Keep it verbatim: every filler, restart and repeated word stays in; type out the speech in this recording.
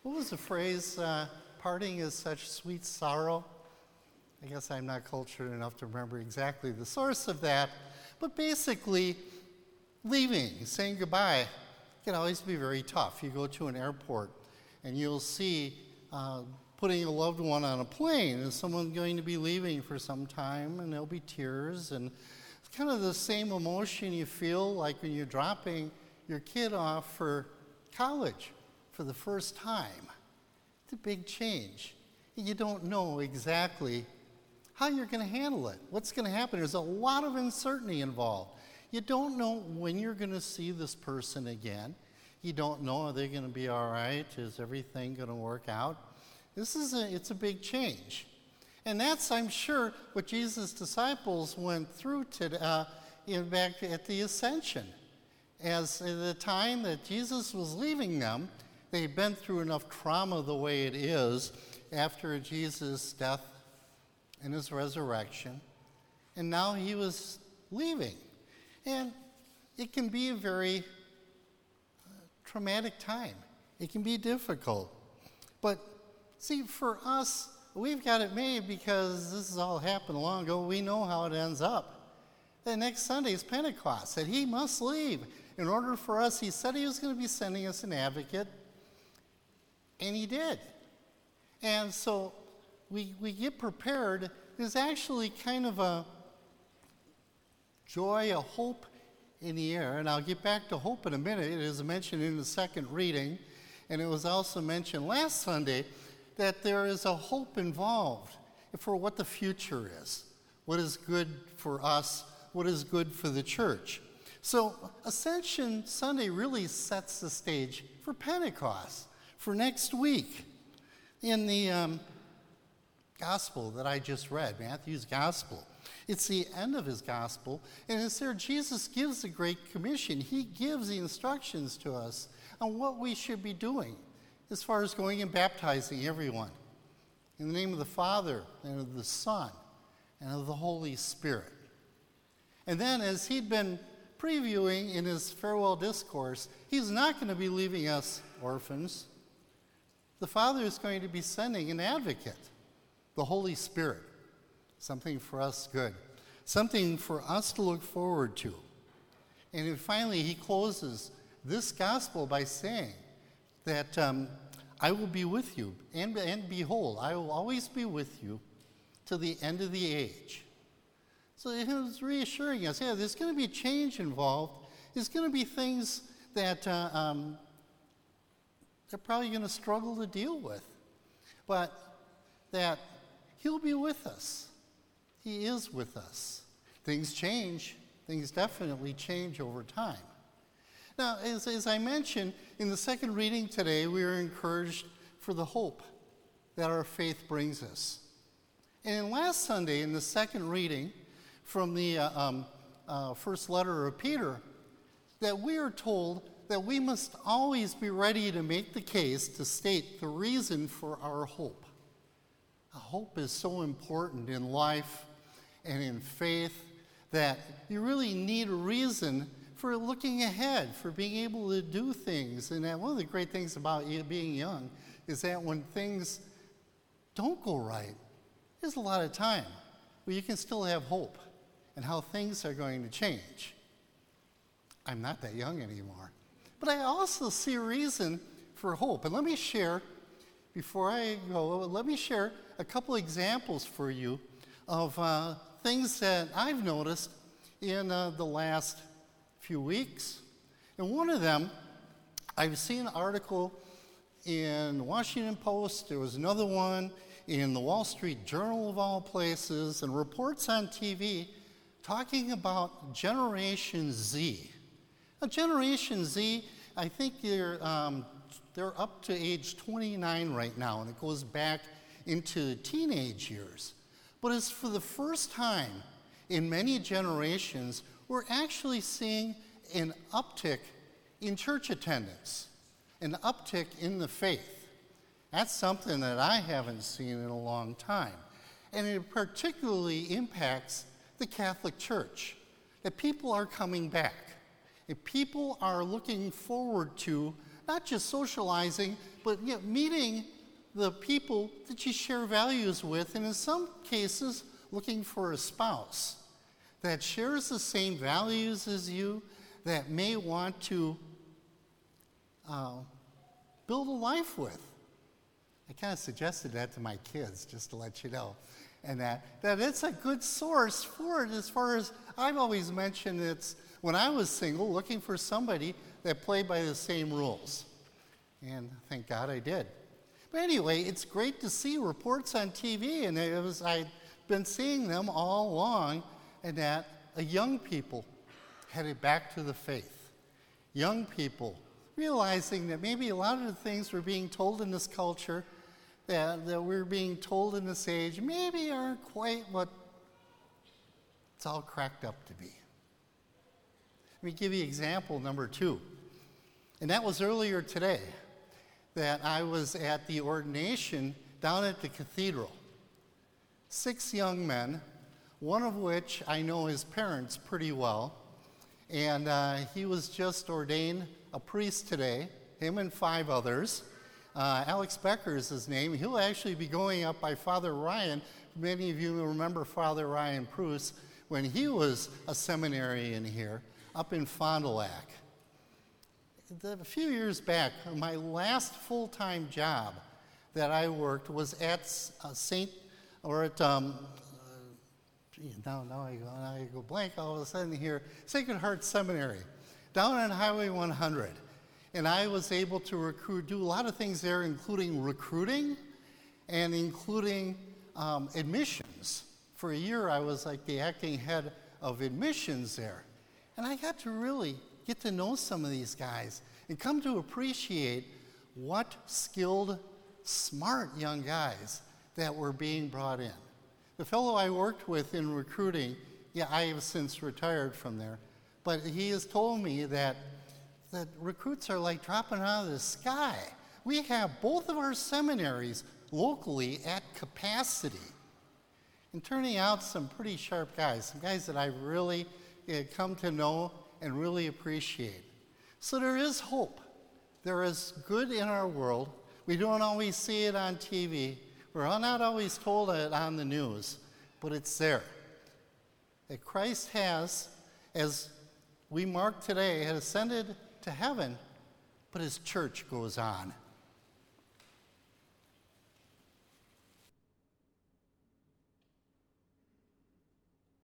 What was the phrase, uh, parting is such sweet sorrow? I guess I'm not cultured enough to remember exactly the source of that, but basically, leaving, saying goodbye, can always be very tough. You go to an airport and you'll see uh, putting a loved one on a plane, and someone going to be leaving for some time, and there'll be tears, and it's kind of the same emotion you feel like when you're dropping your kid off for college for the first time. It's a big change. You don't know exactly how you're going to handle it, what's going to happen. There's a lot of uncertainty involved. You don't know when you're going to see this person again. You don't know, are they going to be all right? Is everything going to work out? This is a, it's a big change. And that's, I'm sure, what Jesus' disciples went through today, uh, in back at the ascension. As at the time that Jesus was leaving them, they'd been through enough trauma the way it is after Jesus' death and his resurrection, and now he was leaving. And it can be a very uh, traumatic time. It can be difficult. But see, for us, we've got it made because this has all happened long ago. We know how it ends up. The next Sunday is Pentecost, that he must leave. In order for us, he said he was going to be sending us an advocate, and he did. And so we, we get prepared. There's actually kind of a joy, a hope in the air. And I'll get back to hope in a minute. It is mentioned in the second reading, and it was also mentioned last Sunday that there is a hope involved for what the future is, what is good for us, what is good for the church. So Ascension Sunday really sets the stage for Pentecost, for next week. In the um, gospel that I just read, Matthew's gospel, it's the end of his gospel, and it's there Jesus gives the Great Commission. He gives the instructions to us on what we should be doing as far as going and baptizing everyone in the name of the Father and of the Son and of the Holy Spirit. And then, as he'd been previewing in his farewell discourse, he's not going to be leaving us orphans. The Father is going to be sending an advocate, the Holy Spirit, something for us good, something for us to look forward to. And then finally, he closes this gospel by saying that um, I will be with you, and, and behold, I will always be with you to the end of the age. So it was reassuring us, yeah, there's going to be change involved. There's going to be things that uh, um, they're probably going to struggle to deal with, but that he'll be with us. He is with us. Things change. Things definitely change over time. Now, as, as I mentioned, in the second reading today, we are encouraged for the hope that our faith brings us. And last Sunday, in the second reading from the uh, um, uh, first letter of Peter, that we are told that we must always be ready to make the case to state the reason for our hope. Hope is so important in life and in faith that you really need a reason for looking ahead, for being able to do things. And that one of the great things about being young is that when things don't go right, there's a lot of time where you can still have hope and how things are going to change. I'm not that young anymore. But I also see a reason for hope. And let me share, before I go, let me share a couple examples for you of uh, things that I've noticed in uh, the last few weeks. And one of them, I've seen an article in the Washington Post. There was another one in the Wall Street Journal of all places, and reports on T V talking about Generation Z. Now, Generation Z, I think they're, um, they're up to age twenty-nine right now, and it goes back into teenage years. But it's for the first time in many generations, we're actually seeing an uptick in church attendance, an uptick in the faith. That's something that I haven't seen in a long time. And it particularly impacts the Catholic Church, that people are coming back. That people are looking forward to not just socializing, but you know, meeting the people that you share values with, and in some cases, looking for a spouse that shares the same values as you, that may want to uh, build a life with. I kind of suggested that to my kids, just to let you know. And that, that it's a good source for it, as far as I've always mentioned. It's when I was single, looking for somebody that played by the same rules. And thank God I did. But anyway, it's great to see reports on T V, and it was, I've been seeing them all along, and that a young people headed back to the faith. Young people realizing that maybe a lot of the things we're being told in this culture, that, that we're being told in this age, maybe aren't quite what it's all cracked up to be. Let me give you example number two. And that was earlier today, that I was at the ordination down at the cathedral. Six young men, one of which I know his parents pretty well, and uh, he was just ordained a priest today, him and five others. Uh, Alex Becker is his name. He'll actually be going up by Father Ryan. Many of you remember Father Ryan Pruce when he was a seminarian here up in Fond du Lac. A few years back, my last full-time job that I worked was at uh, Saint, or at, um, uh, gee, now, now, I go, now I go blank all of a sudden here, Sacred Heart Seminary, down on Highway one hundred. And I was able to recruit, do a lot of things there, including recruiting and including um, admissions. For a year, I was like the acting head of admissions there. And I got to really get to know some of these guys and come to appreciate what skilled, smart young guys that were being brought in. The fellow I worked with in recruiting, yeah, I have since retired from there, but he has told me that, that recruits are like dropping out of the sky. We have both of our seminaries locally at capacity, and turning out some pretty sharp guys, some guys that I've really uh, come to know and really appreciate. So there is hope. There is good in our world. We don't always see it on T V. We're not always told it on the news, but it's there. That Christ has, as we mark today, had ascended to heaven, but his church goes on.